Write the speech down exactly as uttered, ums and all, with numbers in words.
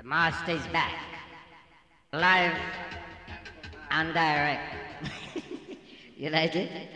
Master's back. Live and direct. You like it?